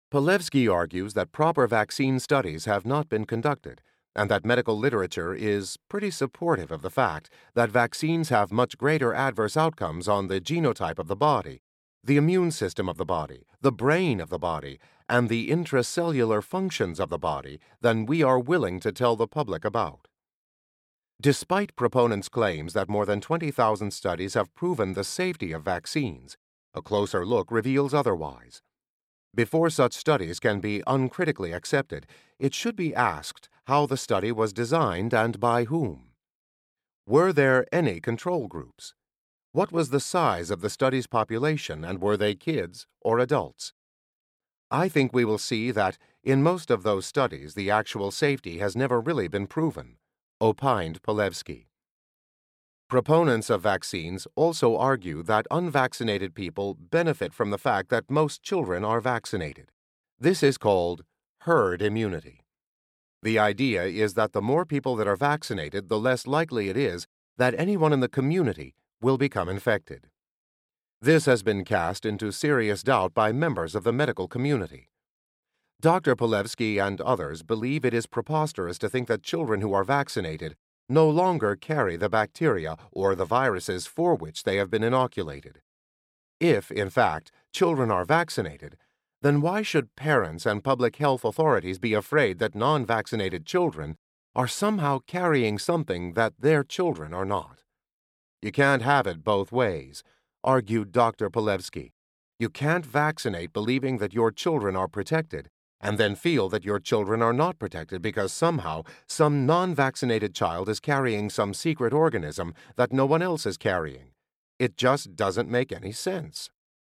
Polevsky argues that proper vaccine studies have not been conducted, and that medical literature is pretty supportive of the fact that vaccines have much greater adverse outcomes on the genotype of the body, the immune system of the body, the brain of the body, and the intracellular functions of the body than we are willing to tell the public about. Despite proponents' claims that more than 20,000 studies have proven the safety of vaccines, a closer look reveals otherwise. Before such studies can be uncritically accepted, it should be asked how the study was designed and by whom. Were there any control groups? What was the size of the study's population, and were they kids or adults? I think we will see that in most of those studies the actual safety has never really been proven, opined Polevsky. Proponents of vaccines also argue that unvaccinated people benefit from the fact that most children are vaccinated. This is called herd immunity. The idea is that the more people that are vaccinated, the less likely it is that anyone in the community will become infected. This has been cast into serious doubt by members of the medical community. Dr. Polevsky and others believe it is preposterous to think that children who are vaccinated no longer carry the bacteria or the viruses for which they have been inoculated. If, in fact, children are vaccinated, then why should parents and public health authorities be afraid that non-vaccinated children are somehow carrying something that their children are not? You can't have it both ways, argued Dr. Polevsky. You can't vaccinate believing that your children are protected and then feel that your children are not protected because somehow some non-vaccinated child is carrying some secret organism that no one else is carrying. It just doesn't make any sense.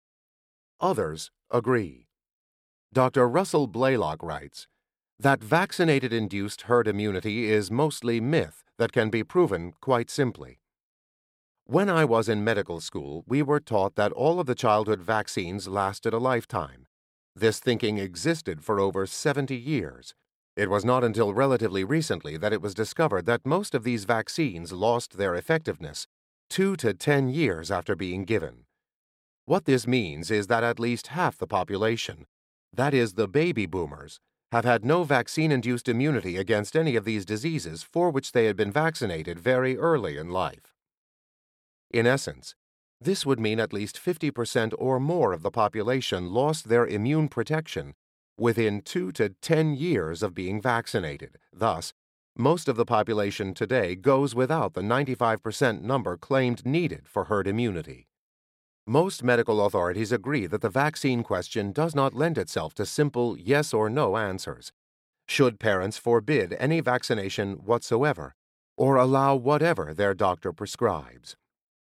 Others agree. Dr. Russell Blaylock writes that vaccinated-induced herd immunity is mostly myth that can be proven quite simply. When I was in medical school, we were taught that all of the childhood vaccines lasted a lifetime. This thinking existed for over 70 years. It was not until relatively recently that it was discovered that most of these vaccines lost their effectiveness 2 to 10 years after being given. What this means is that at least half the population, that is, the baby boomers, have had no vaccine-induced immunity against any of these diseases for which they had been vaccinated very early in life. In essence, this would mean at least 50% or more of the population lost their immune protection within 2 to 10 years of being vaccinated. Thus, most of the population today goes without the 95% number claimed needed for herd immunity. Most medical authorities agree that the vaccine question does not lend itself to simple yes or no answers. Should parents forbid any vaccination whatsoever, or allow whatever their doctor prescribes?